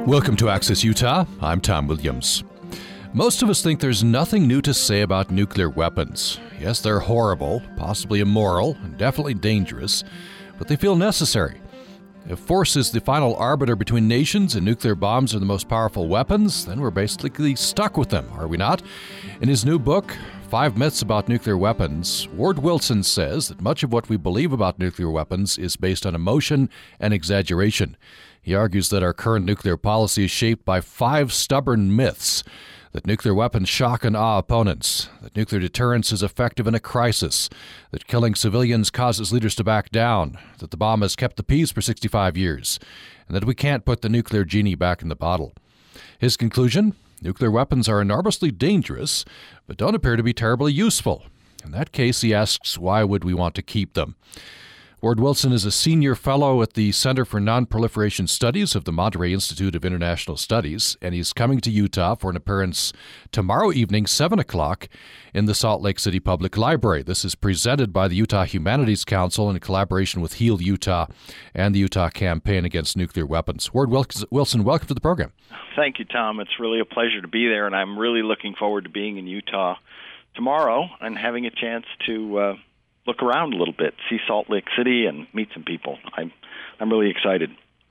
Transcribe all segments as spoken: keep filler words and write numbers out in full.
Welcome to Access Utah. I'm Tom Williams. Most of us think there's nothing new to say about nuclear weapons. Yes, they're horrible, possibly immoral, and definitely dangerous, but they feel necessary. If force is the final arbiter between nations and nuclear bombs are the most powerful weapons, then we're basically stuck with them, are we not? In his new book, Five Myths About Nuclear Weapons, Ward Wilson says that much of what we believe about nuclear weapons is based on emotion and exaggeration. He argues that our current nuclear policy is shaped by five stubborn myths: that nuclear weapons shock and awe opponents, that nuclear deterrence is effective in a crisis, that killing civilians causes leaders to back down, that the bomb has kept the peace for sixty-five years, and that we can't put the nuclear genie back in the bottle. His conclusion: nuclear weapons are enormously dangerous, but don't appear to be terribly useful. In that case, he asks, why would we want to keep them? Ward Wilson is a senior fellow at the Center for Nonproliferation Studies of the Monterey Institute of International Studies, and he's coming to Utah for an appearance tomorrow evening, seven o'clock, in the Salt Lake City Public Library. This is presented by the Utah Humanities Council in collaboration with Heal Utah and the Utah Campaign Against Nuclear Weapons. Ward Wilson, welcome to the program. Thank you, Tom. It's really a pleasure to be there, and I'm really looking forward to being in Utah tomorrow and having a chance to uh, look around a little bit, see Salt Lake City, and meet some people. I'm I'm really excited.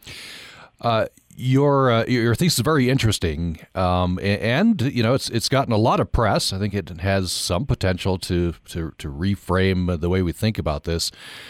Uh, your uh, your thesis is very interesting, um, and you know it's it's gotten a lot of press. I think it has some potential to to, to reframe the way we think about this.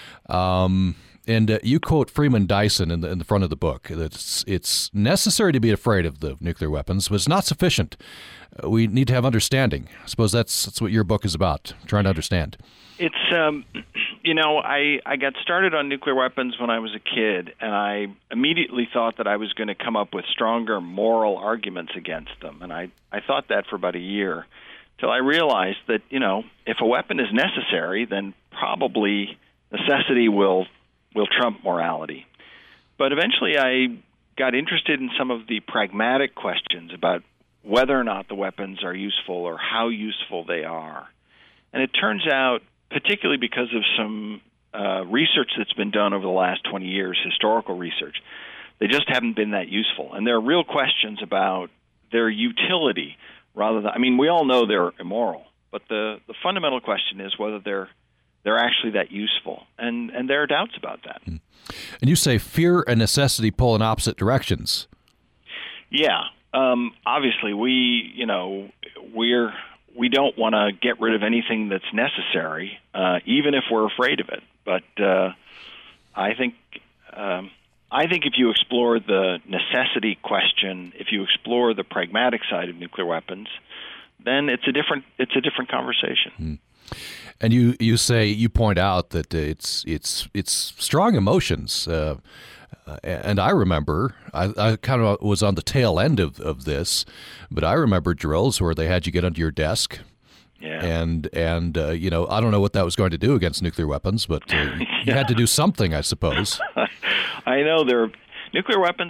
Um, and uh, you quote Freeman Dyson in the in the front of the book that it's, it's necessary to be afraid of the nuclear weapons, but it's not sufficient. Uh, we need to have understanding. I suppose that's that's what your book is about, trying to understand. It's, um, you know, I, I got started on nuclear weapons when I was a kid, and I immediately thought that I was going to come up with stronger moral arguments against them. And I, I thought that for about a year, till I realized that, you know, if a weapon is necessary, then probably necessity will will trump morality. But eventually I got interested in some of the pragmatic questions about whether or not the weapons are useful or how useful they are. And it turns out, particularly because of some uh, research that's been done over the last twenty years, historical research, they just haven't been that useful. And there are real questions about their utility rather than, I mean, we all know they're immoral, but the, the fundamental question is whether they're they're actually that useful. And, and there are doubts about that. And you say fear and necessity pull in opposite directions. Yeah. Um, obviously, we, you know, we're... we don't want to get rid of anything that's necessary, uh, even if we're afraid of it. But uh, I think um, I think if you explore the necessity question, if you explore the pragmatic side of nuclear weapons, then it's a different it's a different conversation. Mm. And you, you say you point out that it's it's it's strong emotions. Uh, Uh, and I remember, I, I kind of was on the tail end of, of this, but I remember drills where they had you get under your desk. Yeah. And, and uh, you know, I don't know what that was going to do against nuclear weapons, but uh, you yeah. had to do something, I suppose. I know. They're, nuclear weapons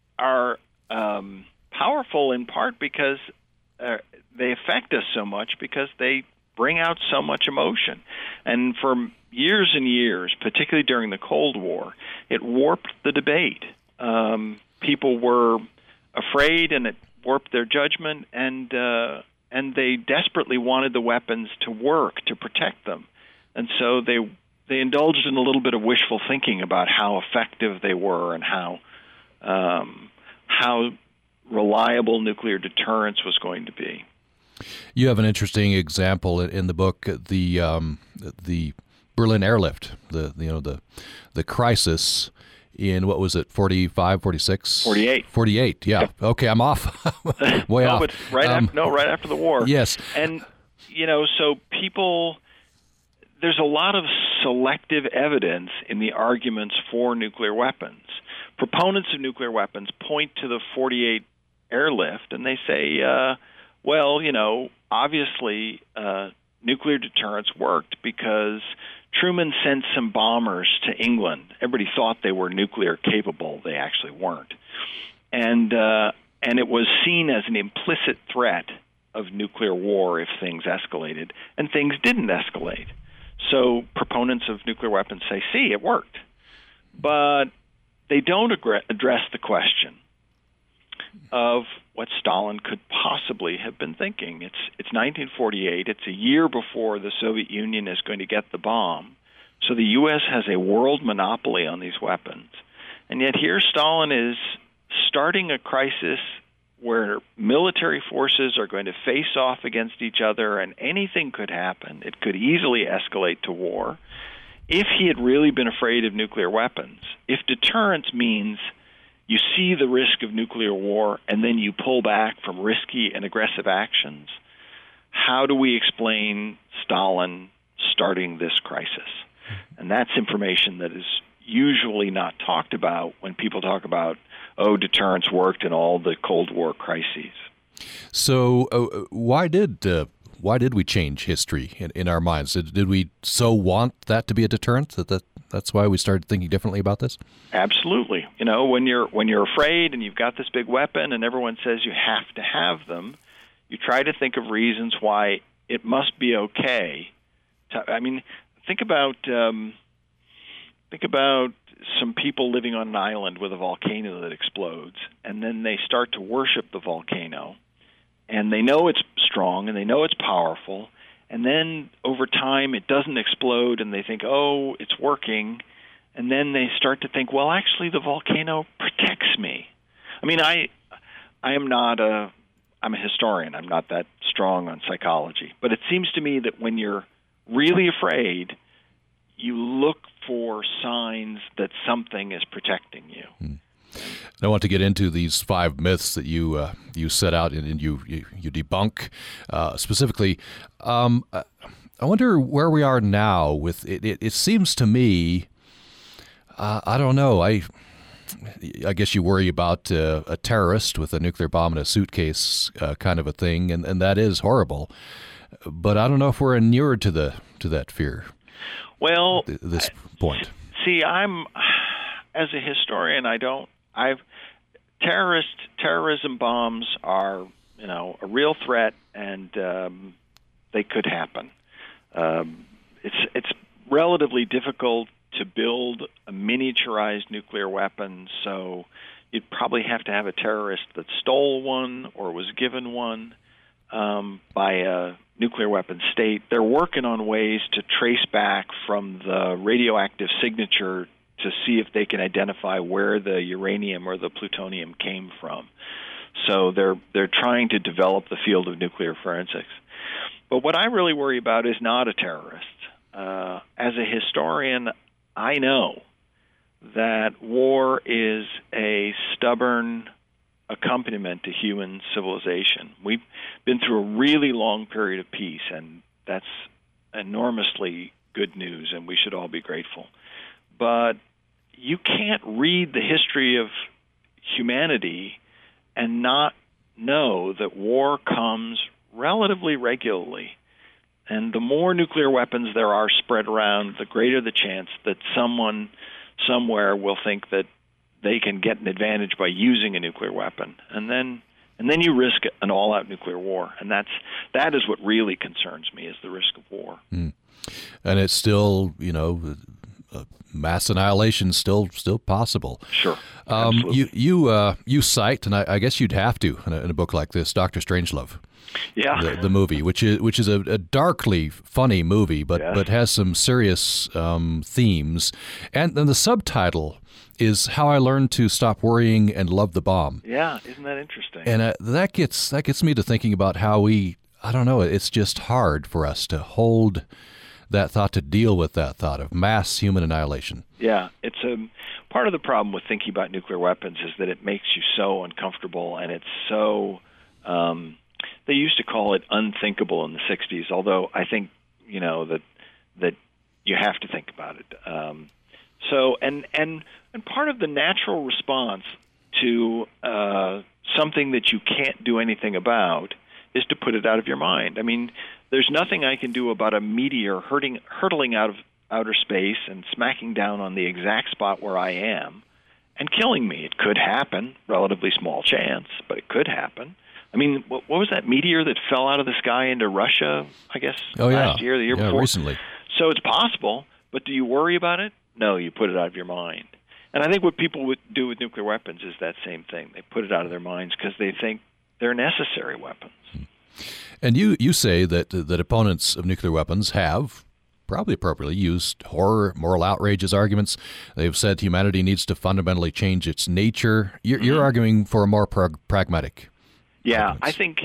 are um, powerful in part because uh, they affect us so much because they bring out so much emotion. And for years and years, particularly during the Cold War, it warped the debate. Um, people were afraid, and it warped their judgment, and uh, and they desperately wanted the weapons to work, to protect them. And so they they indulged in a little bit of wishful thinking about how effective they were and how um, how reliable nuclear deterrence was going to be. You have an interesting example in the book, the um, the Berlin airlift, the you know the the crisis in, what was it, forty-five, forty-six? forty-eight. forty-eight, yeah. Yep. Okay, I'm off. Way no, off. But right um, after, no, right after the war. Yes. And, you know, so people, there's a lot of selective evidence in the arguments for nuclear weapons. Proponents of nuclear weapons point to the forty-eight airlift, and they say, uh, well, you know, obviously uh, nuclear deterrence worked because Truman sent some bombers to England. Everybody thought they were nuclear capable. They actually weren't. And uh, and it was seen as an implicit threat of nuclear war if things escalated, and things didn't escalate. So proponents of nuclear weapons say, see, it worked. But they don't address the question. of what Stalin could possibly have been thinking. It's it's nineteen forty-eight. It's a year before the Soviet Union is going to get the bomb. So the U S has a world monopoly on these weapons. And yet here Stalin is starting a crisis where military forces are going to face off against each other, and anything could happen. It could easily escalate to war. If he had really been afraid of nuclear weapons, if deterrence means you see the risk of nuclear war and then you pull back from risky and aggressive actions, how do we explain Stalin starting this crisis? And that's information that is usually not talked about when people talk about, oh, deterrence worked in all the Cold War crises. So uh, why did uh, why did we change history in, in our minds? Did, did we so want that to be a deterrent that, that that's why we started thinking differently about this? Absolutely. You know, when you're when you're afraid and you've got this big weapon and everyone says you have to have them, you try to think of reasons why it must be okay. To, I mean, think about um, think about some people living on an island with a volcano that explodes, and then they start to worship the volcano, and they know it's strong and they know it's powerful, and then over time it doesn't explode, and they think, oh, it's working, and then they start to think, well, actually the volcano protects me. I mean, I I am not a I'm a historian. I'm not that strong on psychology, but it seems to me that when you're really afraid, you look for signs that something is protecting you. Hmm. I want to get into these five myths that you uh, you set out and, and you, you you debunk uh, specifically. Um, I wonder where we are now with it. It, it seems to me, uh, I don't know. I I guess you worry about uh, a terrorist with a nuclear bomb in a suitcase, uh, kind of a thing, and, and that is horrible. But I don't know if we're inured to the to that fear. Well, th- this point. See, I'm as a historian, I don't. I've terrorist terrorism bombs are, you know, a real threat, and um, they could happen. Um, it's it's relatively difficult to build a miniaturized nuclear weapon, so you'd probably have to have a terrorist that stole one or was given one um, by a nuclear weapon state. They're working on ways to trace back from the radioactive signature to see if they can identify where the uranium or the plutonium came from. So they're they're trying to develop the field of nuclear forensics. But what I really worry about is not a terrorist. Uh, as a historian, I know that war is a stubborn accompaniment to human civilization. We've been through a really long period of peace, and that's enormously good news, and we should all be grateful. But you can't read the history of humanity and not know that war comes relatively regularly. And the more nuclear weapons there are spread around, the greater the chance that someone somewhere will think that they can get an advantage by using a nuclear weapon. And then and then you risk an all-out nuclear war. And that's that is what really concerns me, is the risk of war. Mm. And it's still, you know, uh, mass annihilation still still possible. Sure. Um, you you uh, you cite, and I, I guess you'd have to in a, in a book like this, Doctor Strangelove. Yeah, the, the movie, which is which is a, a darkly funny movie, but yes. but has some serious um, themes, and then the subtitle is "How I Learned to Stop Worrying and Love the Bomb." Yeah, isn't that interesting? And uh, that gets that gets me to thinking about how we, I don't know, it's just hard for us to hold that thought, to deal with that thought of mass human annihilation. Yeah, it's a part of the problem with thinking about nuclear weapons is that it makes you so uncomfortable, and it's so. Um, They used to call it unthinkable in the sixties, although I think, you know, that that you have to think about it. Um, so, and, and and part of the natural response to uh, something that you can't do anything about is to put it out of your mind. I mean, there's nothing I can do about a meteor hurting, hurtling out of outer space and smacking down on the exact spot where I am and killing me. It could happen, relatively small chance, but it could happen. I mean, what, what was that meteor that fell out of the sky into Russia, I guess, oh, last yeah. year, the year yeah, before? recently. So it's possible, but do you worry about it? No, you put it out of your mind. And I think what people would do with nuclear weapons is that same thing. They put it out of their minds because they think they're necessary weapons. And you, you say that that opponents of nuclear weapons have, probably appropriately, used horror, moral outrage as arguments. They've said humanity needs to fundamentally change its nature. You're, you're arguing for a more prag- pragmatic Yeah, arguments. I think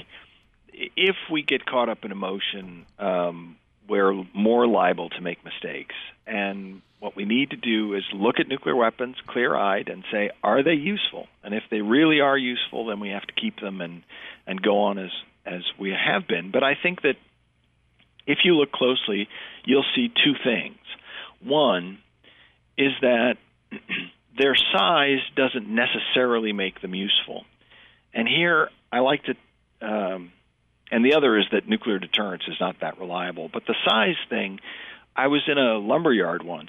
if we get caught up in emotion, um, we're more liable to make mistakes. And what we need to do is look at nuclear weapons clear-eyed and say, are they useful? And if they really are useful, then we have to keep them and, and go on as, as we have been. But I think that if you look closely, you'll see two things. One is that their size doesn't necessarily make them useful. And here I like to, um, and the other is that nuclear deterrence is not that reliable. But the size thing, I was in a lumber yard once,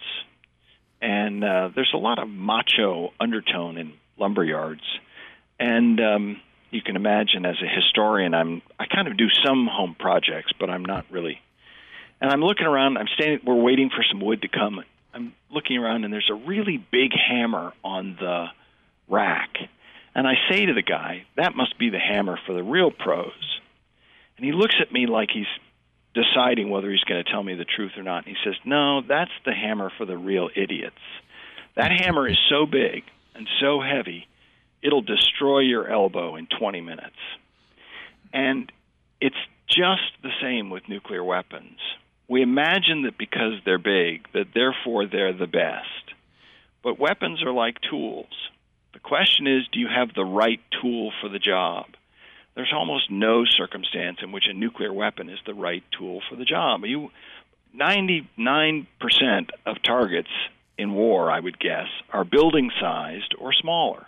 and uh, there's a lot of macho undertone in lumber yards. And um, you can imagine, as a historian, I'm I kind of do some home projects, but I'm not really. And I'm looking around. I'm standing. We're waiting for some wood to come. I'm looking around, and there's a really big hammer on the rack. And I say to the guy, "That must be the hammer for the real pros." And he looks at me like he's deciding whether he's going to tell me the truth or not. And he says, "No, that's the hammer for the real idiots. That hammer is so big and so heavy, it'll destroy your elbow in twenty minutes." And it's just the same with nuclear weapons. We imagine that because they're big, that therefore they're the best. But weapons are like tools. The question is, do you have the right tool for the job? There's almost no circumstance in which a nuclear weapon is the right tool for the job. You, ninety-nine percent of targets in war, I would guess, are building-sized or smaller.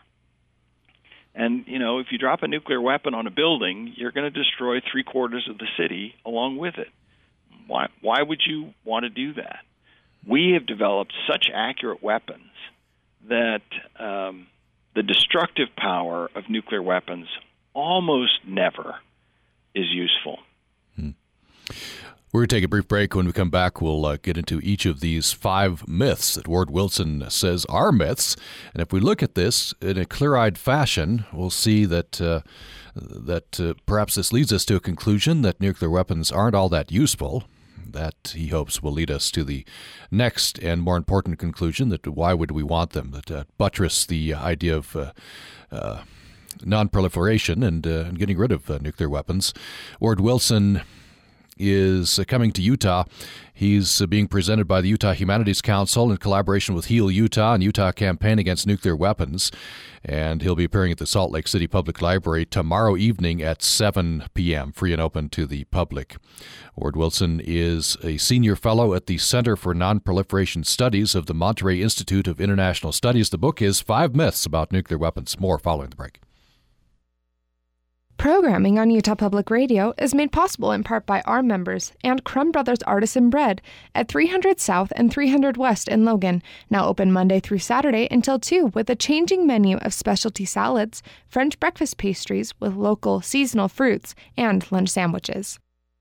And, you know, if you drop a nuclear weapon on a building, you're going to destroy three-quarters of the city along with it. Why, why would you want to do that? We have developed such accurate weapons that um, the destructive power of nuclear weapons almost never is useful. Hmm. We're going to take a brief break. When we come back, we'll uh, get into each of these five myths that Ward Wilson says are myths. And if we look at this in a clear-eyed fashion, we'll see that uh, that uh, perhaps this leads us to a conclusion that nuclear weapons aren't all that useful. That, he hopes, will lead us to the next and more important conclusion, that why would we want them, that uh, buttress the idea of uh, uh, non-proliferation and, uh, and getting rid of uh, nuclear weapons. Ward Wilson is uh, coming to Utah. He's uh, being presented by the Utah Humanities Council in collaboration with Heal Utah and Utah Campaign Against Nuclear Weapons. And he'll be appearing at the Salt Lake City Public Library tomorrow evening at seven p.m., free and open to the public. Ward Wilson is a senior fellow at the Center for Non-Proliferation Studies of the Monterey Institute of International Studies. The book is Five Myths About Nuclear Weapons. More following the break. Programming on Utah Public Radio is made possible in part by our members and Crumb Brothers Artisan Bread at three hundred South and three hundred West in Logan, now open Monday through Saturday until two with a changing menu of specialty salads, French breakfast pastries with local seasonal fruits, and lunch sandwiches.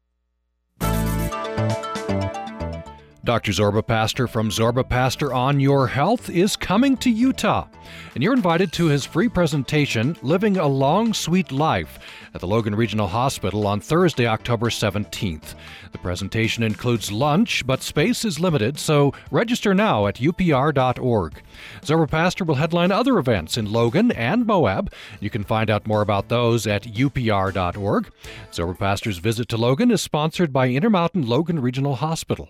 Doctor Zorba Pastor from Zorba Pastor on Your Health is coming to Utah, and you're invited to his free presentation, Living a Long, Sweet Life, at the Logan Regional Hospital on Thursday, October seventeenth. The presentation includes lunch, but space is limited, so register now at U P R dot org. Zorba Pastor will headline other events in Logan and Moab. You can find out more about those at U P R dot org. Zorba Pastor's visit to Logan is sponsored by Intermountain Logan Regional Hospital.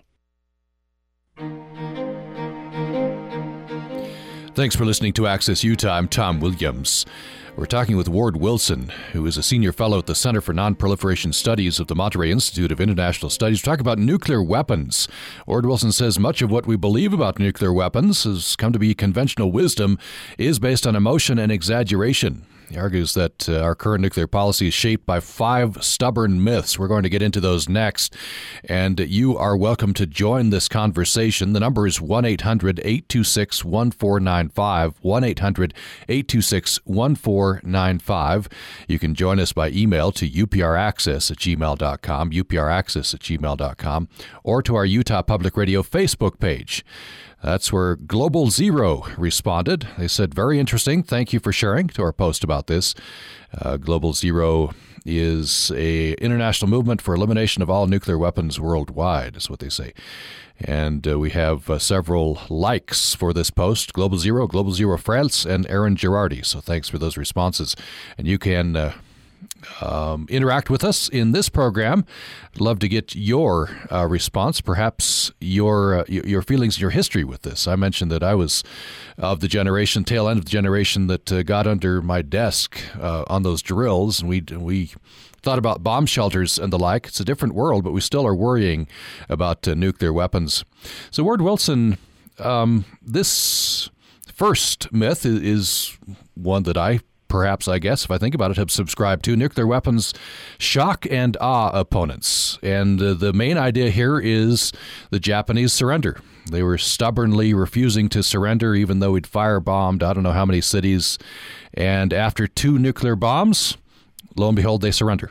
Thanks for listening to Access Utah. I'm Tom Williams. We're talking with Ward Wilson, who is a senior fellow at the Center for Non-Proliferation Studies of the Monterey Institute of International Studies. We're talking about nuclear weapons. Ward Wilson says much of what we believe about nuclear weapons has come to be conventional wisdom is based on emotion and exaggeration. He argues that uh, our current nuclear policy is shaped by five stubborn myths. We're going to get into those next. And you are welcome to join this conversation. The number is one eight hundred eight two six one four nine five, one eight hundred eight two six one four nine five. You can join us by email to U P R access at gmail dot com, U P R access at gmail dot com, or to our Utah Public Radio Facebook page. That's where Global Zero responded. They said, very interesting. Thank you for sharing to our post about this. Uh, Global Zero is a international movement for elimination of all nuclear weapons worldwide, is what they say. And uh, we have uh, several likes for this post, Global Zero, Global Zero France, and Aaron Girardi. So thanks for those responses. And you can uh, um, interact with us in this program. I'd love to get your uh, response, perhaps your uh, your feelings, your history with this. I mentioned that I was of the generation, tail end of the generation that uh, got under my desk uh, on those drills, and we we thought about bomb shelters and the like. It's a different world, but we still are worrying about uh, nuclear weapons. So, Ward Wilson, um, this first myth is, is one that I, perhaps, I guess, if I think about it, have subscribed to. Nuclear weapons shock and awe opponents. And uh, the main idea here is the Japanese surrender. They were stubbornly refusing to surrender, even though we'd firebombed I don't know how many cities. And after two nuclear bombs, lo and behold, they surrender.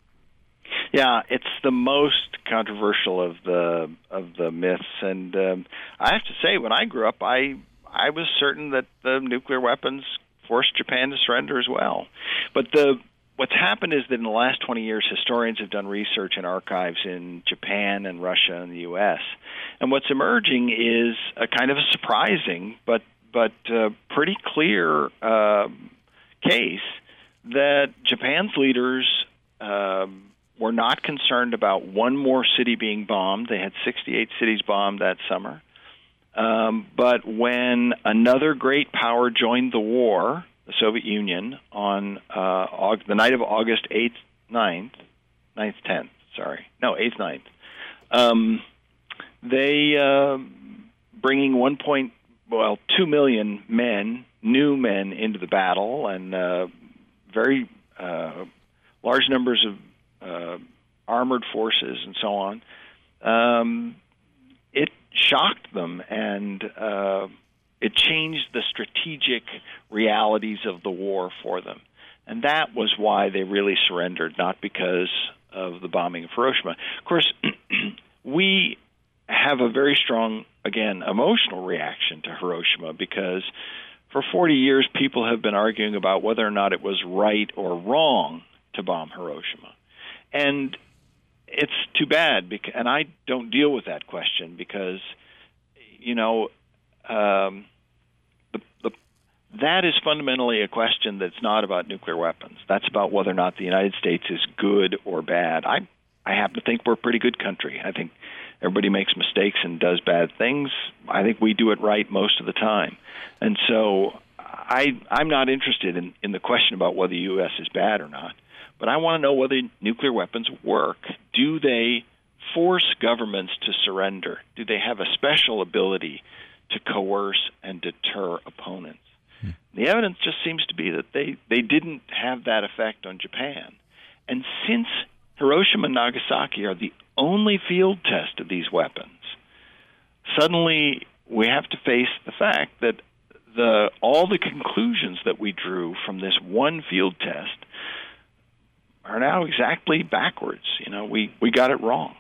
Yeah, it's the most controversial of the of the myths, and um, I have to say, when I grew up, I I was certain that the nuclear weapons forced Japan to surrender as well. But the what's happened is that in the last twenty years, historians have done research in archives in Japan and Russia and the U S, and what's emerging is a kind of a surprising but but uh, pretty clear uh, case that Japan's leaders uh, were not concerned about one more city being bombed. They had sixty-eight cities bombed that summer. Um, but when another great power joined the war, the Soviet Union, on uh, Aug- the night of August eighth, ninth, ninth, tenth, sorry, no, eighth, ninth, um, they, uh, bringing one point, well, two million men, new men into the battle, and uh, very uh, large numbers of uh, armored forces and so on, um, it shocked them, and uh, it changed the strategic realities of the war for them. And that was why they really surrendered, not because of the bombing of Hiroshima. Of course, we have a very strong, again, emotional reaction to Hiroshima, because for forty years, people have been arguing about whether or not it was right or wrong to bomb Hiroshima. And it's too bad, because, and I don't deal with that question because, you know, um, the, the, that is fundamentally a question that's not about nuclear weapons. That's about whether or not the United States is good or bad. I, I happen to think we're a pretty good country. I think everybody makes mistakes and does bad things. I think we do it right most of the time. And so I, I'm not interested in, in the question about whether the U S is bad or not. But I want to know whether nuclear weapons work. Do they force governments to surrender? Do they have a special ability to coerce and deter opponents? Hmm. The evidence just seems to be that they, they didn't have that effect on Japan. And since Hiroshima and Nagasaki are the only field test of these weapons, suddenly we have to face the fact that the all the conclusions that we drew from this one field test are now exactly backwards. You know, we, we got it wrong.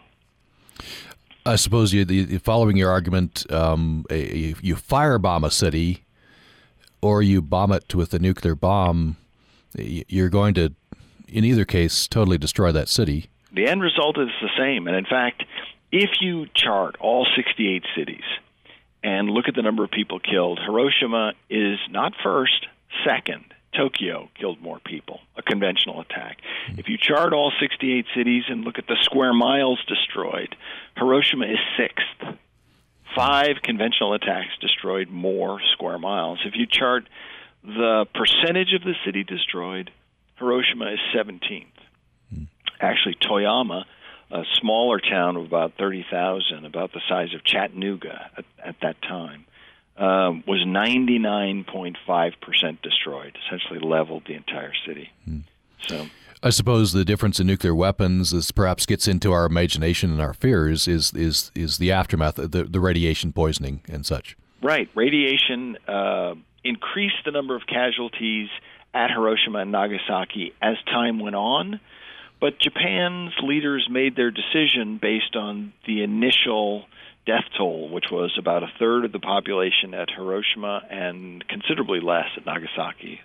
I suppose you, the, following your argument, um, a, you firebomb a city or you bomb it with a nuclear bomb, you're going to, in either case, totally destroy that city. The end result is the same. And in fact, if you chart all sixty-eight cities and look at the number of people killed, Hiroshima is not first, second. Tokyo killed more people, a conventional attack. Mm-hmm. If you chart all sixty-eight cities and look at the square miles destroyed, Hiroshima is sixth. Five conventional attacks destroyed more square miles. If you chart the percentage of the city destroyed, Hiroshima is seventeenth. Mm-hmm. Actually, Toyama, a smaller town of about thirty thousand, about the size of Chattanooga at, at that time, Um, was ninety-nine point five percent destroyed, essentially leveled the entire city. Hmm. So, I suppose the difference in nuclear weapons, this perhaps gets into our imagination and our fears, is is is the aftermath, the, the radiation poisoning and such. Right. Radiation uh, increased the number of casualties at Hiroshima and Nagasaki as time went on, but Japan's leaders made their decision based on the initial death toll, which was about a third of the population at Hiroshima and considerably less at Nagasaki.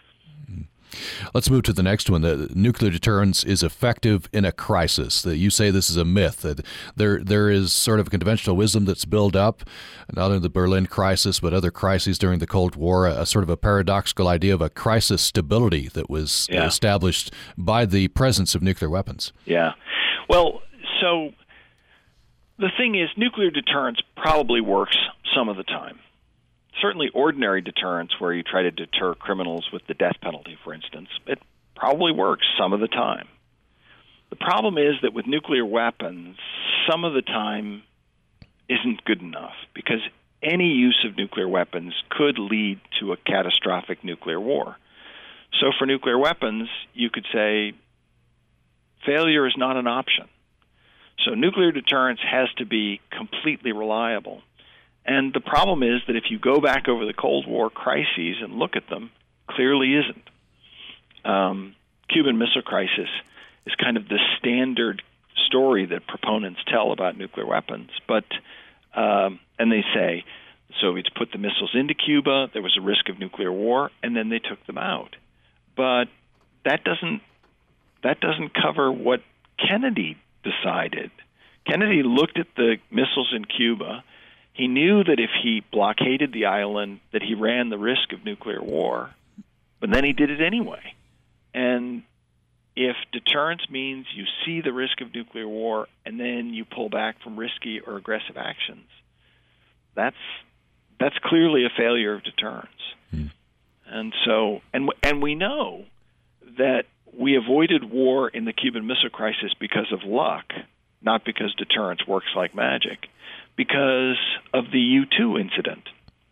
Let's move to the next one. The nuclear deterrence is effective in a crisis. You say this is a myth. That there, there is sort of conventional wisdom that's built up, not only the Berlin crisis, but other crises during the Cold War, a, a sort of a paradoxical idea of a crisis stability that was yeah. established by the presence of nuclear weapons. Yeah. Well, so the thing is, nuclear deterrence probably works some of the time. Certainly ordinary deterrence, where you try to deter criminals with the death penalty, for instance, it probably works some of the time. The problem is that with nuclear weapons, some of the time isn't good enough, because any use of nuclear weapons could lead to a catastrophic nuclear war. So for nuclear weapons, you could say failure is not an option. So nuclear deterrence has to be completely reliable. And the problem is that if you go back over the Cold War crises and look at them, clearly isn't. Um, Cuban Missile Crisis is kind of the standard story that proponents tell about nuclear weapons. But um, and they say the Soviets put the missiles into Cuba, there was a risk of nuclear war, and then they took them out. But that doesn't that doesn't cover what Kennedy decided. Kennedy looked at the missiles in Cuba. He knew that if he blockaded the island, that he ran the risk of nuclear war, but then he did it anyway. And if deterrence means you see the risk of nuclear war and then you pull back from risky or aggressive actions, that's that's clearly a failure of deterrence. Hmm. And so, and and we know that we avoided war in the Cuban Missile Crisis because of luck, not because deterrence works like magic, because of the U two incident.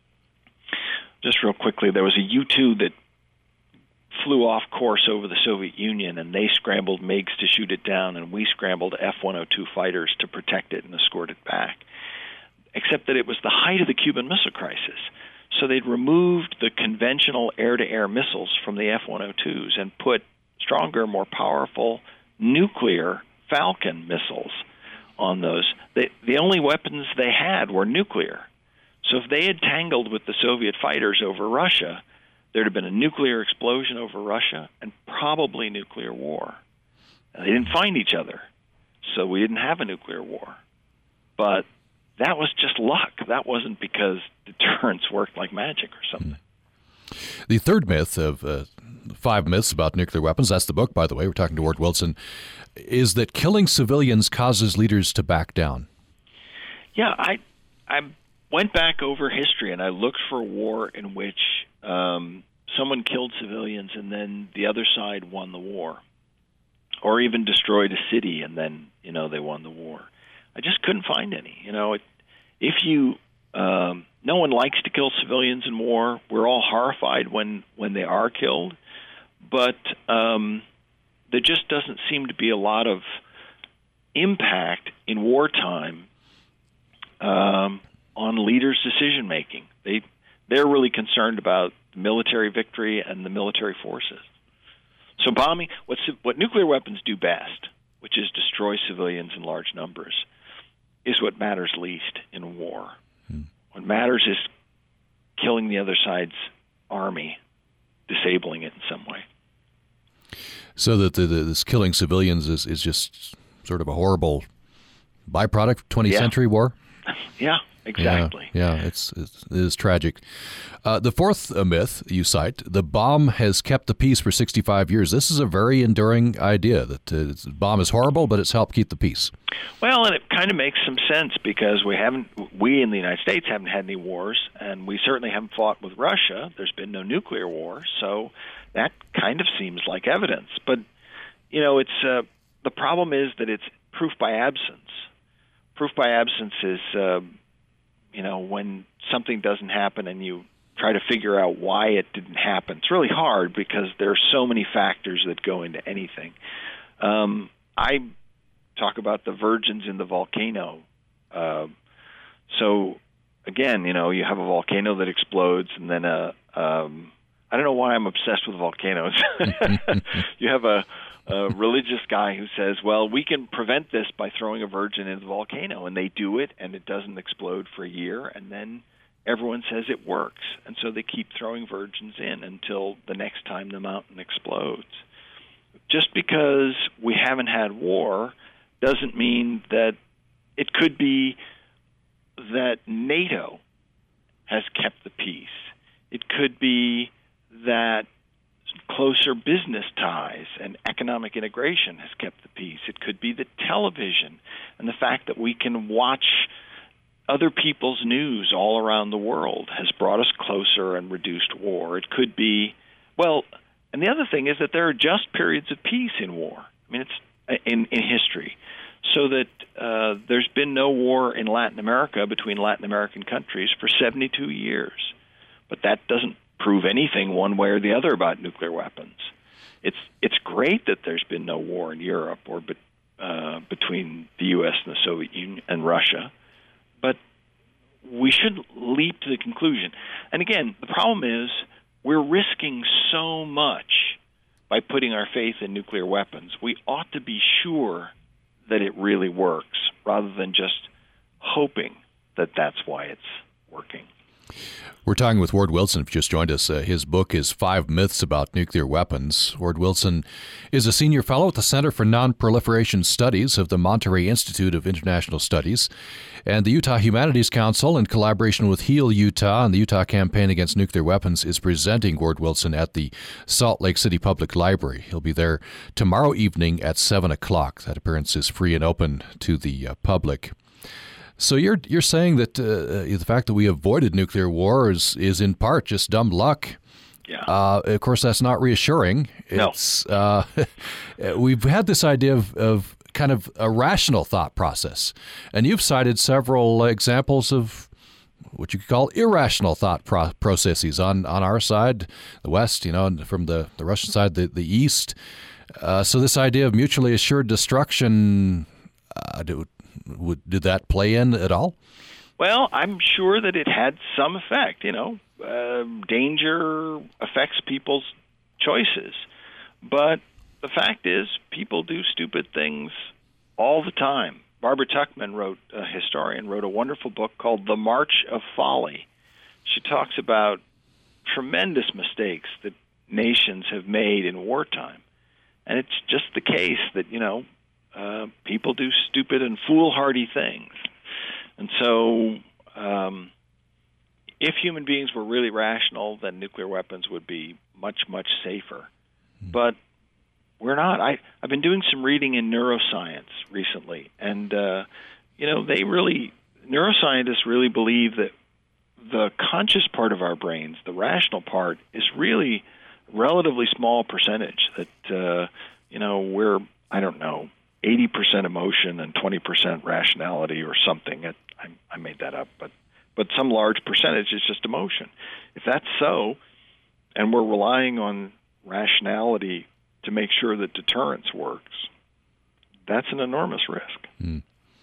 Just real quickly, there was a U two that flew off course over the Soviet Union, and they scrambled MiGs to shoot it down, and we scrambled F one oh two fighters to protect it and escort it back. Except that it was the height of the Cuban Missile Crisis. So they'd removed the conventional air-to-air missiles from the F one oh twos and put stronger, more powerful nuclear Falcon missiles on those. They, the only weapons they had were nuclear. So if they had tangled with the Soviet fighters over Russia, there'd have been a nuclear explosion over Russia and probably nuclear war. And they didn't find each other, so we didn't have a nuclear war. But that was just luck. That wasn't because deterrence worked like magic or something. The third myth of uh, five myths about nuclear weapons, that's the book, by the way, we're talking to Ward Wilson, is that killing civilians causes leaders to back down. Yeah, I I went back over history and I looked for a war in which um, someone killed civilians and then the other side won the war, or even destroyed a city and then, you know, they won the war. I just couldn't find any. You know, it, if you, um, no one likes to kill civilians in war. We're all horrified when, when they are killed, but um, there just doesn't seem to be a lot of impact in wartime um, on leaders' decision making. They they're really concerned about military victory and the military forces. So bombing, what's, what nuclear weapons do best, which is destroy civilians in large numbers, is what matters least in war. Hmm. What matters is killing the other side's army, disabling it in some way. So that the, the, this killing civilians is, is just sort of a horrible byproduct of twentieth yeah. century war? Yeah, exactly. Yeah, yeah it's, it's, it is tragic. Uh, the fourth uh, myth you cite, the bomb has kept the peace for sixty-five years. This is a very enduring idea, that uh, the bomb is horrible, but it's helped keep the peace. Well, and it kind of makes some sense because we haven't, we in the United States haven't had any wars, and we certainly haven't fought with Russia. There's been no nuclear war, so that kind of seems like evidence. But, you know, it's uh, the problem is that it's proof by absence. Proof by absence is, uh, you know, when something doesn't happen and you try to figure out why it didn't happen. It's really hard because there are so many factors that go into anything. Um, I talk about the virgins in the volcano. Uh, so, again, you know, you have a volcano that explodes, and then a, um, I don't know why I'm obsessed with volcanoes. You have a, a religious guy who says, well, we can prevent this by throwing a virgin into the volcano. And they do it, and it doesn't explode for a year, and then everyone says it works. And so they keep throwing virgins in until the next time the mountain explodes. Just because we haven't had war doesn't mean that it could be that NATO has kept the peace. It could be that closer business ties and economic integration has kept the peace. It could be that television and the fact that we can watch other people's news all around the world has brought us closer and reduced war. It could be, well, and the other thing is that there are just periods of peace in war. I mean, it's in, in history. So that uh, there's been no war in Latin America between Latin American countries for seventy-two years. But that doesn't prove anything one way or the other about nuclear weapons. It's it's great that there's been no war in Europe or be, uh, between the U S and the Soviet Union and Russia, but we shouldn't leap to the conclusion. And again, the problem is we're risking so much by putting our faith in nuclear weapons. We ought to be sure that it really works rather than just hoping that that's why it's working. We're talking with Ward Wilson, if you just joined us. Uh, his book is Five Myths About Nuclear Weapons. Ward Wilson is a senior fellow at the Center for Non-Proliferation Studies of the Monterey Institute of International Studies. And the Utah Humanities Council, in collaboration with Heal Utah and the Utah Campaign Against Nuclear Weapons, is presenting Ward Wilson at the Salt Lake City Public Library. He'll be there tomorrow evening at seven o'clock. That appearance is free and open to the uh, public. So you're you're saying that uh, the fact that we avoided nuclear war is, is in part just dumb luck. Yeah. Uh, of course, that's not reassuring. It's no. uh, we've had this idea of, of kind of a rational thought process, and you've cited several examples of what you could call irrational thought pro- processes on, on our side, the West, you know, and from the, the Russian side, the the East. Uh, so this idea of mutually assured destruction, uh, do, Would, did that play in at all? Well, I'm sure that it had some effect. You know, uh, danger affects people's choices. But the fact is, people do stupid things all the time. Barbara Tuchman, wrote, a historian, wrote a wonderful book called The March of Folly. She talks about tremendous mistakes that nations have made in wartime. And it's just the case that, you know, Uh, people do stupid and foolhardy things. And so um, if human beings were really rational, then nuclear weapons would be much, much safer. Mm. But we're not. I, I've been doing some reading in neuroscience recently, and, uh, you know, they really, neuroscientists really believe that the conscious part of our brains, the rational part, is really a relatively small percentage, that, uh, you know, we're, I don't know, eighty percent emotion and twenty percent rationality or something. It, I, I made that up, but but some large percentage is just emotion. If that's so, and we're relying on rationality to make sure that deterrence works, that's an enormous risk. Mm.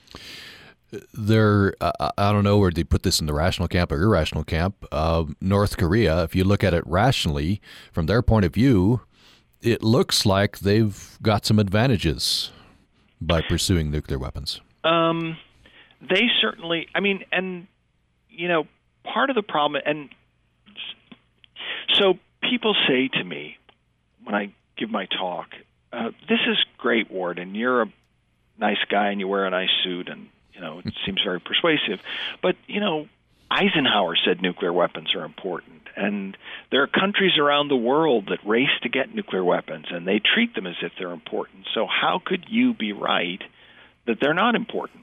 There, uh, I don't know where they put this in the rational camp or irrational camp. Uh, North Korea, if you look at it rationally, from their point of view, it looks like they've got some advantages by pursuing nuclear weapons. Um, they certainly, I mean, and, you know, part of the problem, and so people say to me when I give my talk, uh, this is great, Ward, and you're a nice guy and you wear a nice suit and, you know, it seems very persuasive. But, you know, Eisenhower said nuclear weapons are important. And there are countries around the world that race to get nuclear weapons, and they treat them as if they're important. So how could you be right that they're not important?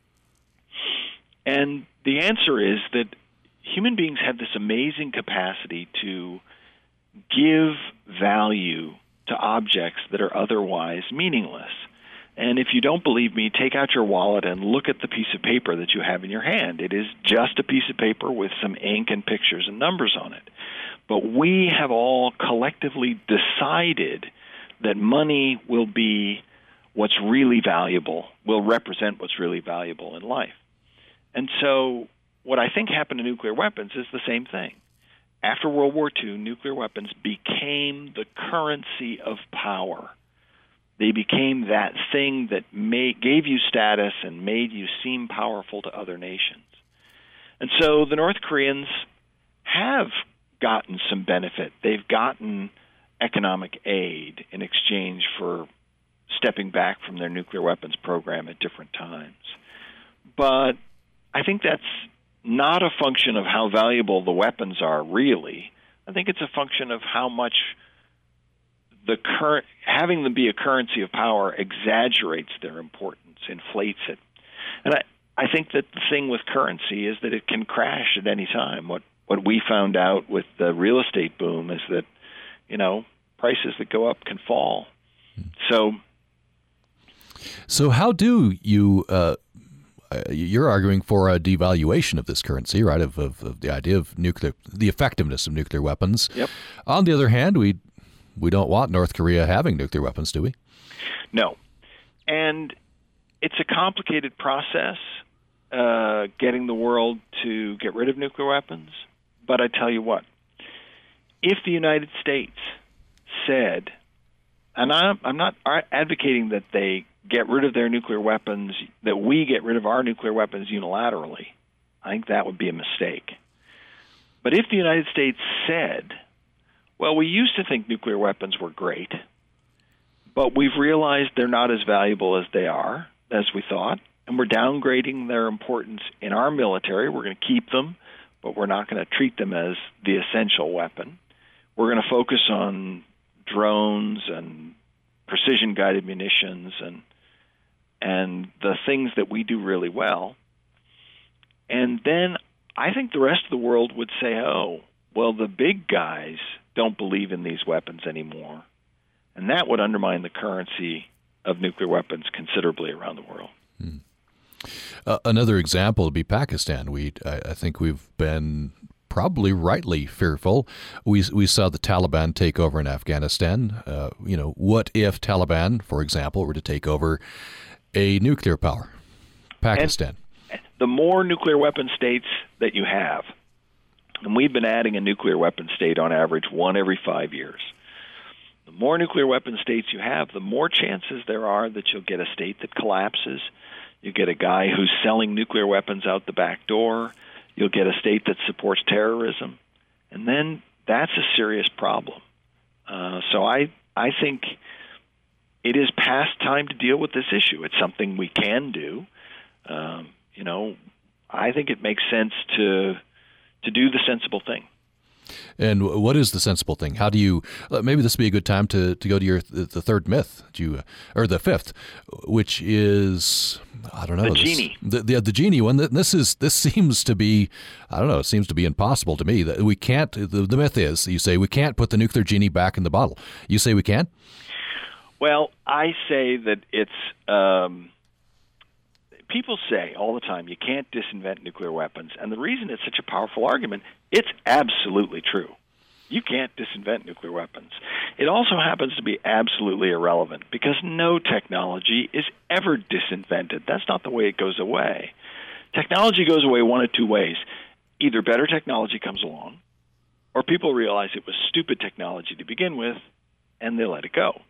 And the answer is that human beings have this amazing capacity to give value to objects that are otherwise meaningless. And if you don't believe me, take out your wallet and look at the piece of paper that you have in your hand. It is just a piece of paper with some ink and pictures and numbers on it. But we have all collectively decided that money will be what's really valuable, will represent what's really valuable in life. And so what I think happened to nuclear weapons is the same thing. After World War Two, nuclear weapons became the currency of power. They became that thing that made, gave you status and made you seem powerful to other nations. And so the North Koreans have gotten some benefit. They've gotten economic aid in exchange for stepping back from their nuclear weapons program at different times. But I think that's not a function of how valuable the weapons are, really. I think it's a function of how much the current having them be a currency of power exaggerates their importance, inflates it. And I, I think that the thing with currency is that it can crash at any time. What what we found out with the real estate boom is that, you know, prices that go up can fall. So, so how do you? Uh, you're arguing for a devaluation of this currency, right? Of, of, of the idea of nuclear, the effectiveness of nuclear weapons. Yep. On the other hand, we we don't want North Korea having nuclear weapons, do we? No, and it's a complicated process uh, getting the world to get rid of nuclear weapons. But I tell you what, if the United States said, and I'm, I'm not advocating that they get rid of their nuclear weapons, that we get rid of our nuclear weapons unilaterally, I think that would be a mistake. But if the United States said, well, we used to think nuclear weapons were great, but we've realized they're not as valuable as they are, as we thought, and we're downgrading their importance in our military. We're going to keep them, but we're not going to treat them as the essential weapon. We're going to focus on drones and precision-guided munitions and and the things that we do really well. And then I think the rest of the world would say, oh, well, the big guys don't believe in these weapons anymore. And that would undermine the currency of nuclear weapons considerably around the world. Hmm. Uh, another example would be Pakistan. We, I, I think we've been probably rightly fearful. We we saw the Taliban take over in Afghanistan. Uh, you know, what if Taliban, for example, were to take over a nuclear power, Pakistan? And the more nuclear weapon states that you have, and we've been adding a nuclear weapon state on average one every five years. The more nuclear weapon states you have, the more chances there are that you'll get a state that collapses. You get a guy who's selling nuclear weapons out the back door. You'll get a state that supports terrorism. And then that's a serious problem. Uh, so I, I think it is past time to deal with this issue. It's something we can do. Um, you know, I think it makes sense to to do the sensible thing. And what is the sensible thing? How do you? Maybe this would be a good time to, to go to your the third myth, you or the fifth, which is I don't know the this, genie. The, the the genie one. This is this seems to be I don't know. It seems to be impossible to me that we can't. The, the myth is you say we can't put the nuclear genie back in the bottle. You say we can. Well, I say that it's. Um, People say all the time you can't disinvent nuclear weapons, and the reason it's such a powerful argument, it's absolutely true. You can't disinvent nuclear weapons. It also happens to be absolutely irrelevant because no technology is ever disinvented. That's not the way it goes away. Technology goes away one of two ways. Either better technology comes along, or people realize it was stupid technology to begin with, and they let it go.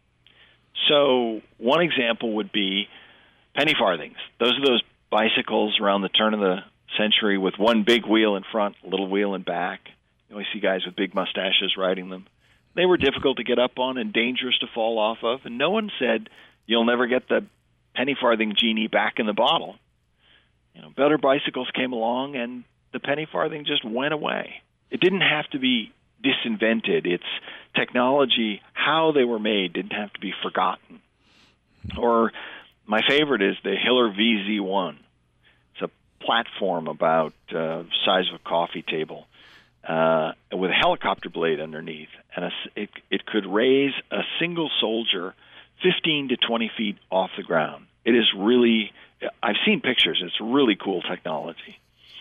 So one example would be penny farthings. Those are those bicycles around the turn of the century with one big wheel in front, a little wheel in back. You always see guys with big mustaches riding them. They were difficult to get up on and dangerous to fall off of, and no one said, you'll never get the penny farthing genie back in the bottle. You know, better bicycles came along, and the penny farthing just went away. It didn't have to be disinvented. Its technology, how they were made, didn't have to be forgotten. Or my favorite is the Hiller V Z one. It's a platform about uh, size of a coffee table uh, with a helicopter blade underneath, and a, it, it could raise a single soldier fifteen to twenty feet off the ground. It is really, I've seen pictures. It's really cool technology,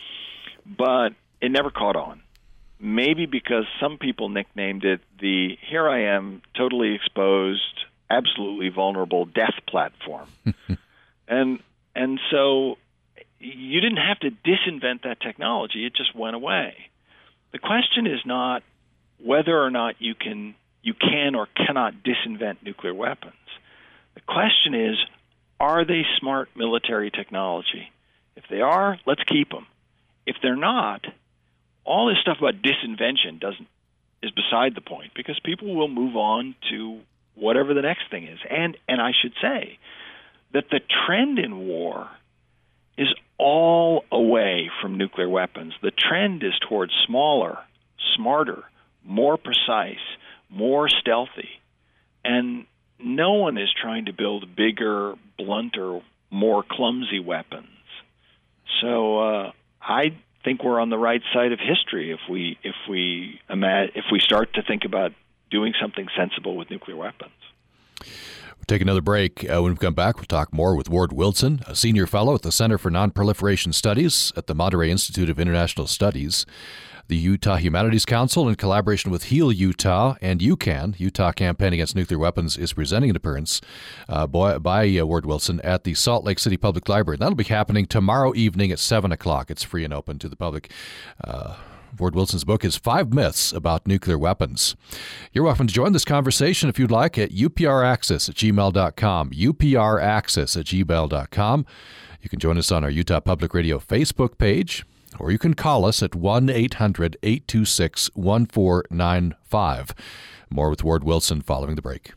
but it never caught on. Maybe because some people nicknamed it the "Here I am, totally exposed, absolutely vulnerable death platform." and and so you didn't have to disinvent that technology. It just went away. The question is not whether or not you can you can or cannot disinvent nuclear weapons. The question is, are they smart military technology? If they are, let's keep them. If they're not, all this stuff about disinvention doesn't is beside the point, because people will move on to whatever the next thing is. And and I should say that the trend in war is all away from nuclear weapons. The trend is towards smaller, smarter, more precise, more stealthy. And no one is trying to build bigger, blunter, more clumsy weapons. So uh, I think we're on the right side of history if we if we imagine, if we start to think about doing something sensible with nuclear weapons. We'll take another break. Uh, when we come back, we'll talk more with Ward Wilson, a senior fellow at the Center for Nonproliferation Studies at the Monterey Institute of International Studies. The Utah Humanities Council, in collaboration with Heal Utah and UCAN, Utah Campaign Against Nuclear Weapons, is presenting an appearance uh, by, by uh, Ward Wilson at the Salt Lake City Public Library. That'll be happening tomorrow evening at seven o'clock. It's free and open to the public. Uh, Ward Wilson's book is Five Myths About Nuclear Weapons. You're welcome to join this conversation if you'd like at U P R access at gmail dot com, U P R access at gmail dot com. You can join us on our Utah Public Radio Facebook page, or you can call us at one eight hundred, eight two six, one four nine five. More with Ward Wilson following the break.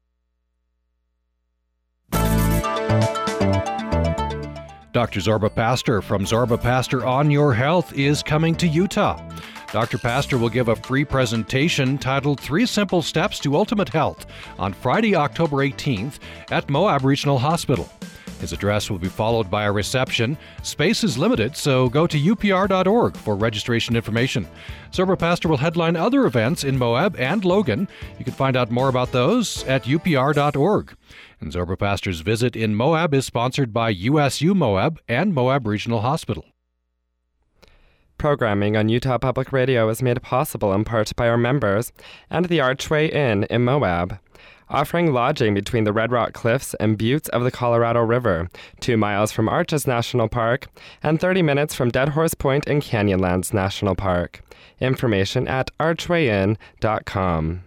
Doctor Zorba Pastor from Zorba Pastor On Your Health is coming to Utah. Doctor Pastor will give a free presentation titled Three Simple Steps to Ultimate Health on Friday, October eighteenth at Moab Regional Hospital. His address will be followed by a reception. Space is limited, so go to U P R dot org for registration information. Zorba Pastor will headline other events in Moab and Logan. You can find out more about those at U P R dot org. And Zorba Pastor's visit in Moab is sponsored by U S U Moab and Moab Regional Hospital. Programming on Utah Public Radio is made possible in part by our members and the Archway Inn in Moab, offering lodging between the Red Rock Cliffs and buttes of the Colorado River, two miles from Arches National Park and thirty minutes from Dead Horse Point and Canyonlands National Park. Information at archway inn dot com.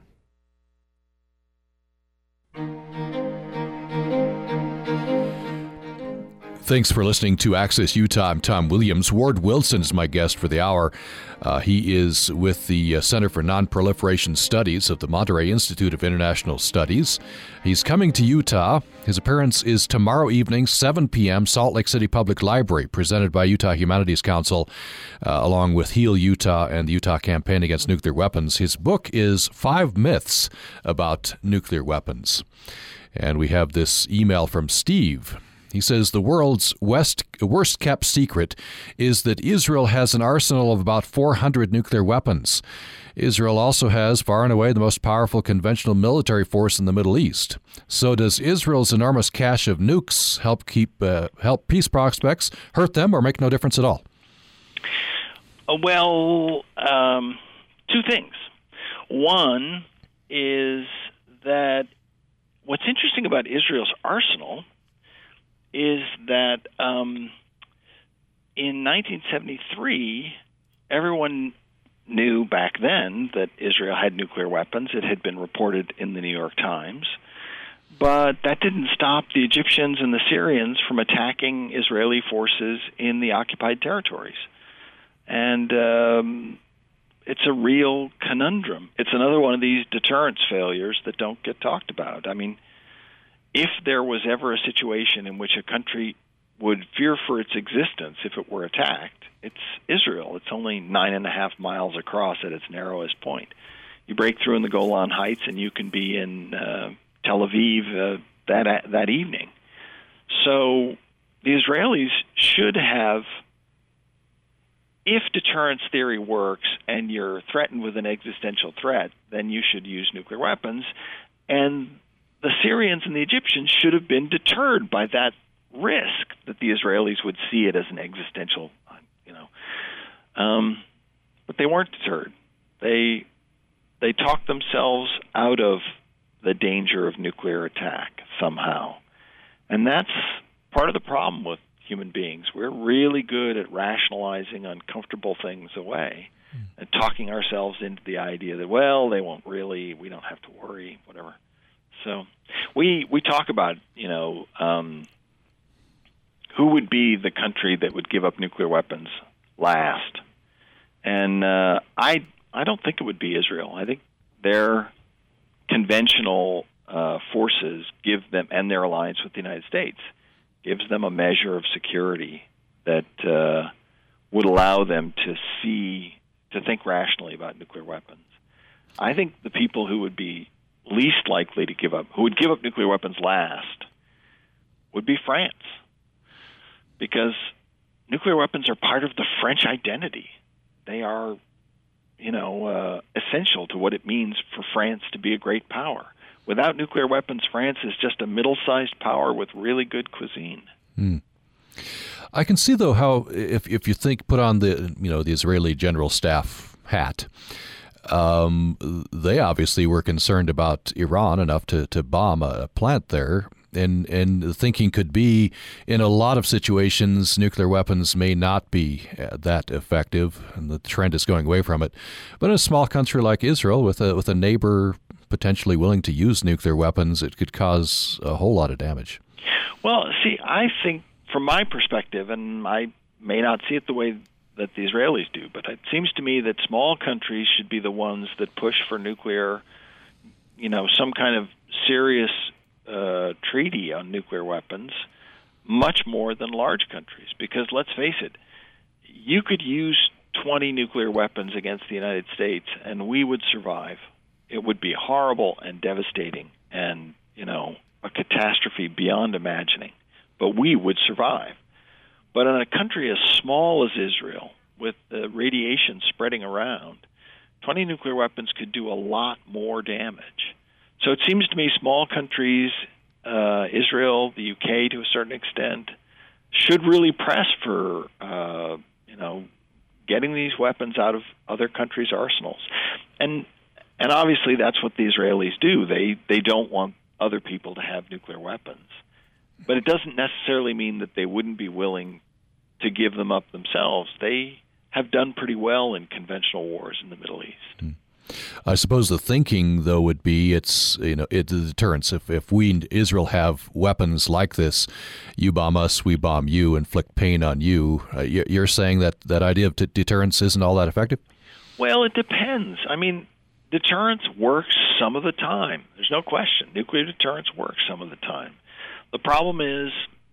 Thanks for listening to Access Utah. I'm Tom Williams. Ward Wilson is my guest for the hour. Uh, he is with the uh, Center for Nonproliferation Studies of the Monterey Institute of International Studies. He's coming to Utah. His appearance is tomorrow evening, seven p.m., Salt Lake City Public Library, presented by Utah Humanities Council, uh, along with Heal Utah and the Utah Campaign Against Nuclear Weapons. His book is Five Myths About Nuclear Weapons. And we have this email from Steve. He says the world's west, worst-kept secret is that Israel has an arsenal of about four hundred nuclear weapons. Israel also has, far and away, the most powerful conventional military force in the Middle East. So does Israel's enormous cache of nukes help keep uh, help peace prospects, hurt them, or make no difference at all? Uh, well, um, two things. One is that what's interesting about Israel's arsenal is that um, in nineteen seventy-three, everyone knew back then that Israel had nuclear weapons. It had been reported in the New York Times. But that didn't stop the Egyptians and the Syrians from attacking Israeli forces in the occupied territories. And um, it's a real conundrum. It's another one of these deterrence failures that don't get talked about. I mean, if there was ever a situation in which a country would fear for its existence if it were attacked, it's Israel. It's only nine and a half miles across at its narrowest point. You break through in the Golan Heights and you can be in uh, Tel Aviv uh, that that evening. So the Israelis should have, if deterrence theory works and you're threatened with an existential threat, then you should use nuclear weapons. And the Syrians and the Egyptians should have been deterred by that risk that the Israelis would see it as an existential, you know. Um, but they weren't deterred. They they talked themselves out of the danger of nuclear attack somehow. And that's part of the problem with human beings. We're really good at rationalizing uncomfortable things away mm. and talking ourselves into the idea that, well, they won't really, we don't have to worry, whatever. So we we talk about, you know, um, who would be the country that would give up nuclear weapons last. And uh, I I don't think it would be Israel. I think their conventional uh, forces give them, and their alliance with the United States, gives them a measure of security that uh, would allow them to see, to think rationally about nuclear weapons. I think the people who would be least likely to give up, who would give up nuclear weapons last, would be France. Because nuclear weapons are part of the French identity. They are, you know, uh, essential to what it means for France to be a great power. Without nuclear weapons, France is just a middle-sized power with really good cuisine. Hmm. I can see, though, how if if you think, put on the, you know, the Israeli General Staff hat, um, they obviously were concerned about Iran enough to, to bomb a plant there. And and the thinking could be, in a lot of situations, nuclear weapons may not be that effective, and the trend is going away from it. But in a small country like Israel, with a with a neighbor potentially willing to use nuclear weapons, it could cause a whole lot of damage. Well, see, I think, from my perspective, and I may not see it the way that the Israelis do, but it seems to me that small countries should be the ones that push for nuclear, you know, some kind of serious Uh, treaty on nuclear weapons, much more than large countries. Because let's face it, you could use twenty nuclear weapons against the United States and we would survive. It would be horrible and devastating and, you know, a catastrophe beyond imagining. But we would survive. But in a country as small as Israel, with the radiation spreading around, twenty nuclear weapons could do a lot more damage. So it seems to me small countries, uh, Israel, the U K to a certain extent, should really press for, uh, you know, getting these weapons out of other countries' arsenals. And and obviously that's what the Israelis do. They they don't want other people to have nuclear weapons. But it doesn't necessarily mean that they wouldn't be willing to give them up themselves. They have done pretty well in conventional wars in the Middle East. Mm. I suppose the thinking, though, would be it's, you know, it's the deterrence. If if we, Israel, have weapons like this, you bomb us, we bomb you, inflict pain on you. Uh, you're saying that that idea of t- deterrence isn't all that effective? Well, it depends. I mean, deterrence works some of the time. There's no question. Nuclear deterrence works some of the time. The problem is,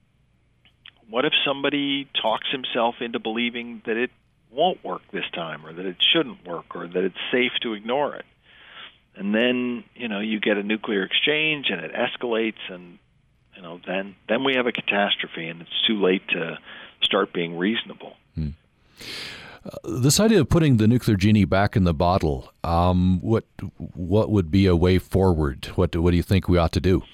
what if somebody talks himself into believing that it won't work this time, or that it shouldn't work, or that it's safe to ignore it? And then, you know, you get a nuclear exchange and it escalates, and, you know, then then we have a catastrophe and it's too late to start being reasonable. Hmm. Uh, this idea of putting the nuclear genie back in the bottle, um, what what would be a way forward? What what do you think we ought to do?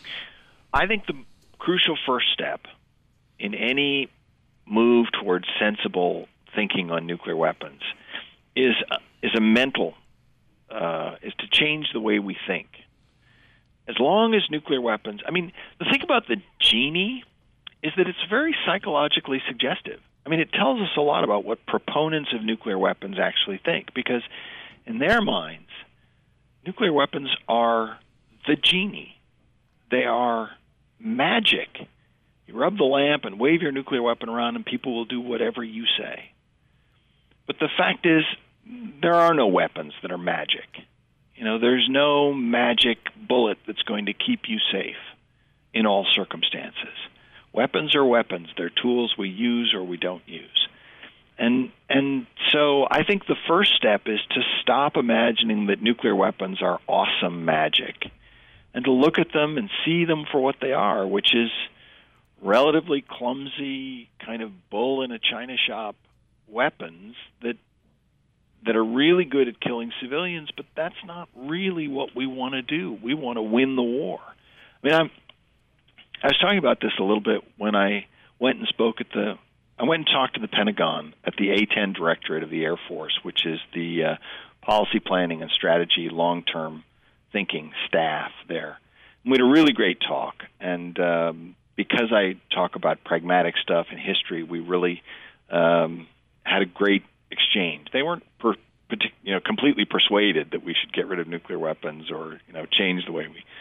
I think the crucial first step in any move towards sensible thinking on nuclear weapons is uh, is a mental uh, is to change the way we think. As long as nuclear weapons, I mean, the thing about the genie is that it's very psychologically suggestive. I mean, it tells us a lot about what proponents of nuclear weapons actually think, because in their minds, nuclear weapons are the genie. They are magic. You rub the lamp and wave your nuclear weapon around and people will do whatever you say. But the fact is, there are no weapons that are magic. You know, there's no magic bullet that's going to keep you safe in all circumstances. Weapons are weapons. They're tools we use or we don't use. And and so I think the first step is to stop imagining that nuclear weapons are awesome magic, and to look at them and see them for what they are, which is relatively clumsy, kind of bull in a china shop weapons that that are really good at killing civilians, but that's not really what we want to do. We want to win the war. I mean, I'm, I was talking about this a little bit when I went and spoke at the, I went and talked to the Pentagon at the A ten Directorate of the Air Force, which is the uh, policy planning and strategy long-term thinking staff there. And we had a really great talk, and um, because I talk about pragmatic stuff and history, we really um, had a great exchange. They weren't per, you know, completely persuaded that we should get rid of nuclear weapons or, you know, change the way we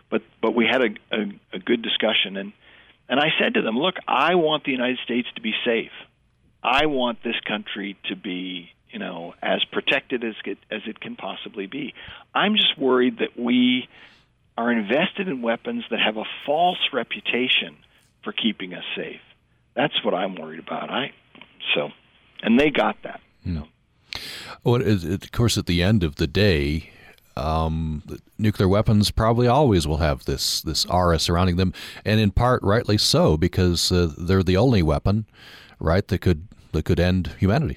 but but we had a, a, a good discussion, and and I said to them, look, I want the United States to be safe. I want this country to be, you know, as protected as it, as it can possibly be. I'm just worried that we are invested in weapons that have a false reputation for keeping us safe. That's what I'm worried about. I so, and they got that. You know. Well, it, it, of course, at the end of the day, um, nuclear weapons probably always will have this this aura surrounding them, and in part, rightly so, because uh, they're the only weapon, right, that could that could end humanity.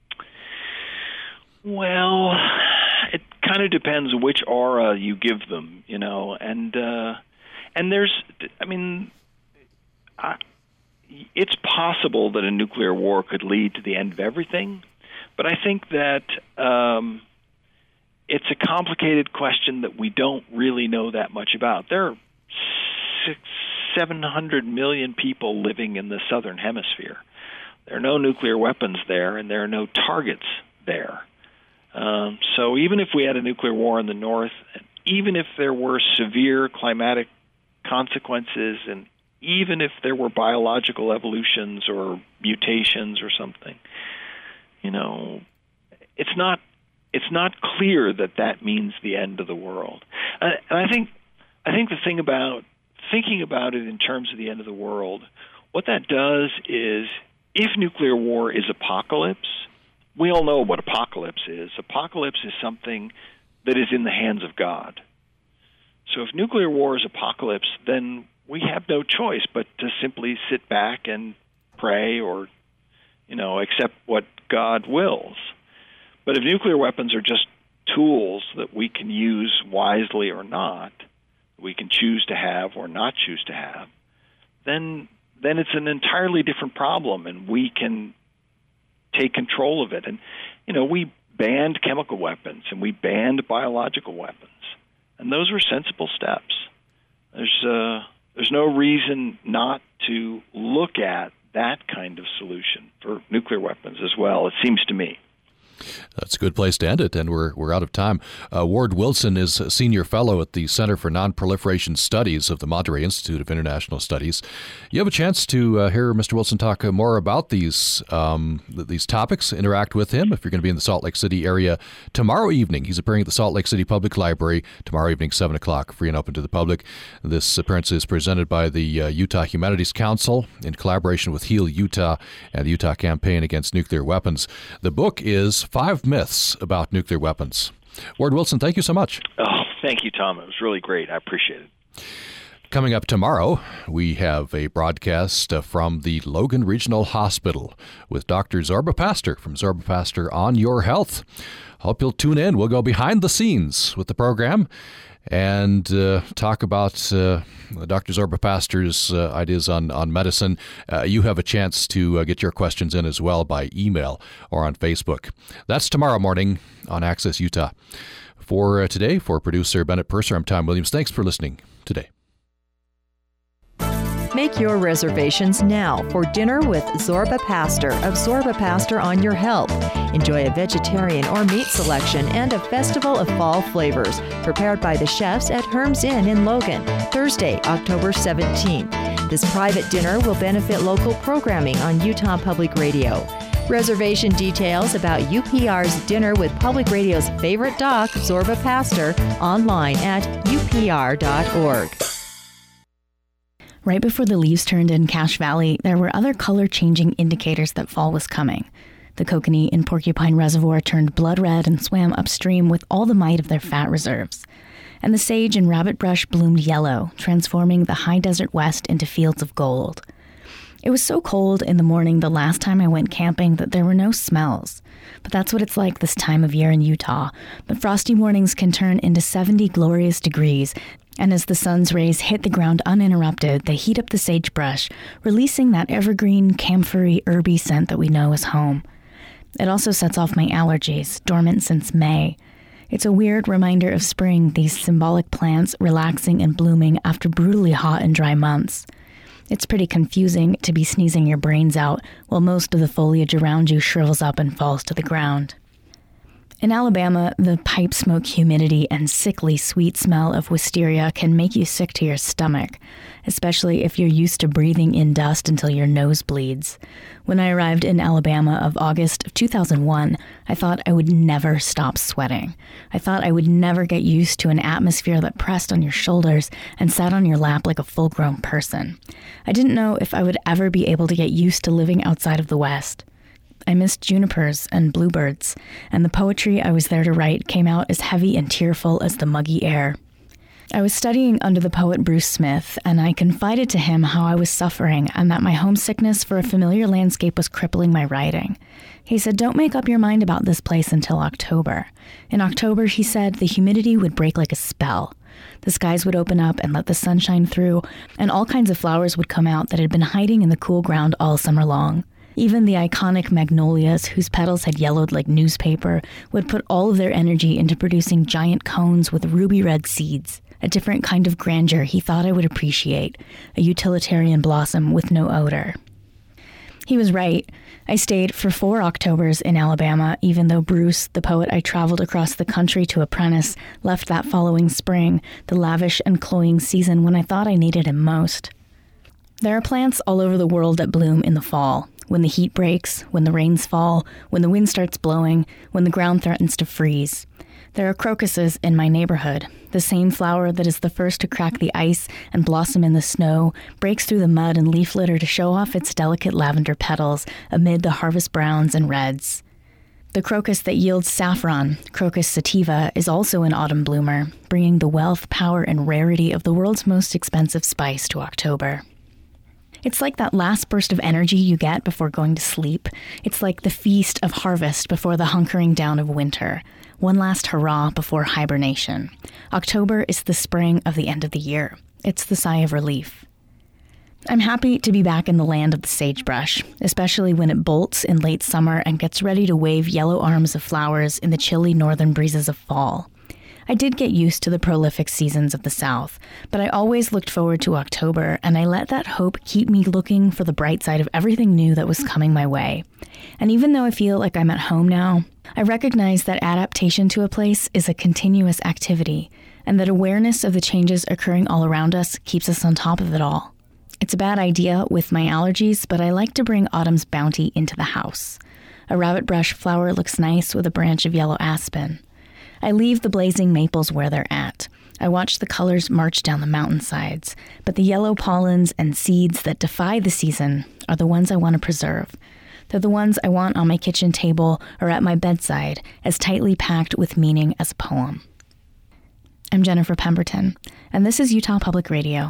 Well, it kind of depends which aura you give them, you know, and uh, and there's, I mean, I, it's possible that a nuclear war could lead to the end of everything, but I think that um, it's a complicated question that we don't really know that much about. There are six, seven hundred million people living in the southern hemisphere. There are no nuclear weapons there, and there are no targets there. Um, so even if we had a nuclear war in the north, even if there were severe climatic consequences, and even if there were biological evolutions or mutations or something, you know, it's not it's not clear that that means the end of the world. Uh, and I think I think the thing about thinking about it in terms of the end of the world, what that does is, if nuclear war is apocalypse, we all know what apocalypse is. Apocalypse is something that is in the hands of God. So if nuclear war is apocalypse, then we have no choice but to simply sit back and pray or, you know, accept what God wills. But if nuclear weapons are just tools that we can use wisely or not, we can choose to have or not choose to have, then then it's an entirely different problem, and we can take control of it. And, you know, we banned chemical weapons and we banned biological weapons, and those were sensible steps. There's uh, there's no reason not to look at that kind of solution for nuclear weapons as well, it seems to me. That's a good place to end it, and we're we're out of time. Uh, Ward Wilson is a senior fellow at the Center for Nonproliferation Studies of the Monterey Institute of International Studies. You have a chance to uh, hear Mister Wilson talk uh, more about these um, these topics. Interact with him if you're going to be in the Salt Lake City area tomorrow evening. He's appearing at the Salt Lake City Public Library tomorrow evening, seven o'clock, free and open to the public. This appearance is presented by the uh, Utah Humanities Council in collaboration with Heal Utah and the Utah Campaign Against Nuclear Weapons. The book is Five Myths About Nuclear Weapons. Ward Wilson, thank you so much. Oh, thank you, Tom. It was really great. I appreciate it. Coming up tomorrow, we have a broadcast uh, from the Logan Regional Hospital with Doctor Zorba Pastor from Zorba Pastor on Your Health. Hope you'll tune in. We'll go behind the scenes with the program and uh, talk about uh, Doctor Zorba Pastor's uh, ideas on, on medicine. Uh, you have a chance to uh, get your questions in as well by email or on Facebook. That's tomorrow morning on Access Utah. For uh, today, for producer Bennett Purser, I'm Tom Williams. Thanks for listening today. Make your reservations now for dinner with Zorba Pastor of Zorba Pastor on Your Health. Enjoy a vegetarian or meat selection and a festival of fall flavors prepared by the chefs at Herm's Inn in Logan, Thursday, October seventeenth. This private dinner will benefit local programming on Utah Public Radio. Reservation details about U P R's Dinner with Public Radio's favorite doc, Zorba Pastor, online at U P R dot org. Right before the leaves turned in Cache Valley, there were other color-changing indicators that fall was coming. The kokanee in Porcupine Reservoir turned blood red and swam upstream with all the might of their fat reserves. And the sage and rabbit brush bloomed yellow, transforming the high desert west into fields of gold. It was so cold in the morning the last time I went camping that there were no smells. But that's what it's like this time of year in Utah. But frosty mornings can turn into seventy glorious degrees, and as the sun's rays hit the ground uninterrupted, they heat up the sagebrush, releasing that evergreen, camphory, herby scent that we know as home. It also sets off my allergies, dormant since May. It's a weird reminder of spring, these symbolic plants relaxing and blooming after brutally hot and dry months. It's pretty confusing to be sneezing your brains out while most of the foliage around you shrivels up and falls to the ground. In Alabama, the pipe smoke humidity and sickly sweet smell of wisteria can make you sick to your stomach, especially if you're used to breathing in dust until your nose bleeds. When I arrived in Alabama of August of two thousand one, I thought I would never stop sweating. I thought I would never get used to an atmosphere that pressed on your shoulders and sat on your lap like a full-grown person. I didn't know if I would ever be able to get used to living outside of the West. I missed junipers and bluebirds, and the poetry I was there to write came out as heavy and tearful as the muggy air. I was studying under the poet Bruce Smith, and I confided to him how I was suffering and that my homesickness for a familiar landscape was crippling my writing. He said, "Don't make up your mind about this place until October." In October, he said, the humidity would break like a spell. The skies would open up and let the sun shine through, and all kinds of flowers would come out that had been hiding in the cool ground all summer long. Even the iconic magnolias, whose petals had yellowed like newspaper, would put all of their energy into producing giant cones with ruby red seeds, a different kind of grandeur he thought I would appreciate, a utilitarian blossom with no odor. He was right. I stayed for four Octobers in Alabama, even though Bruce, the poet I traveled across the country to apprentice, left that following spring, the lavish and cloying season when I thought I needed him most. There are plants all over the world that bloom in the fall. When the heat breaks, when the rains fall, when the wind starts blowing, when the ground threatens to freeze. There are crocuses in my neighborhood. The same flower that is the first to crack the ice and blossom in the snow breaks through the mud and leaf litter to show off its delicate lavender petals amid the harvest browns and reds. The crocus that yields saffron, Crocus sativa, is also an autumn bloomer, bringing the wealth, power, and rarity of the world's most expensive spice to October. It's like that last burst of energy you get before going to sleep. It's like the feast of harvest before the hunkering down of winter. One last hurrah before hibernation. October is the spring of the end of the year. It's the sigh of relief. I'm happy to be back in the land of the sagebrush, especially when it bolts in late summer and gets ready to wave yellow arms of flowers in the chilly northern breezes of fall. I did get used to the prolific seasons of the South, but I always looked forward to October, and I let that hope keep me looking for the bright side of everything new that was coming my way. And even though I feel like I'm at home now, I recognize that adaptation to a place is a continuous activity, and that awareness of the changes occurring all around us keeps us on top of it all. It's a bad idea with my allergies, but I like to bring autumn's bounty into the house. A rabbit brush flower looks nice with a branch of yellow aspen. I leave the blazing maples where they're at. I watch the colors march down the mountainsides, but the yellow pollens and seeds that defy the season are the ones I want to preserve. They're the ones I want on my kitchen table or at my bedside, as tightly packed with meaning as a poem. I'm Jennifer Pemberton, and this is Utah Public Radio.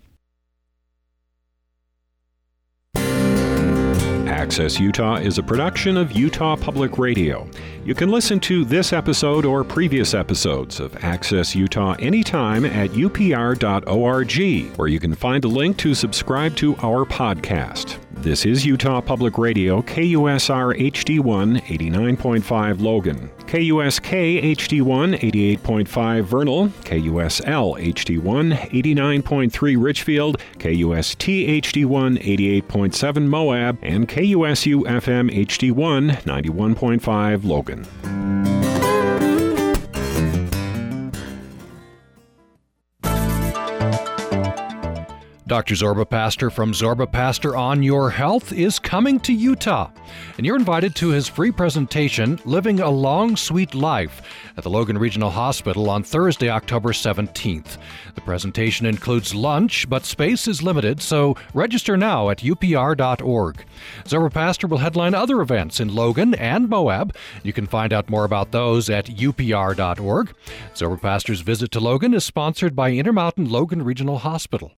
Access Utah is a production of Utah Public Radio. You can listen to this episode or previous episodes of Access Utah anytime at U P R dot org, where you can find a link to subscribe to our podcast. This is Utah Public Radio, K U S R H D one, eighty-nine point five Logan, K U S K H D one, eighty-eight point five Vernal, K U S L H D one, eighty-nine point three Richfield, K U S T H D one, eighty-eight point seven Moab, and K U S U F M H D one, ninety-one point five Logan. Doctor Zorba Pastor from Zorba Pastor on Your Health is coming to Utah, and you're invited to his free presentation, Living a Long, Sweet Life, at the Logan Regional Hospital on Thursday, October seventeenth. The presentation includes lunch, but space is limited, so register now at U P R dot org. Zorba Pastor will headline other events in Logan and Moab. You can find out more about those at U P R dot org. Zorba Pastor's visit to Logan is sponsored by Intermountain Logan Regional Hospital.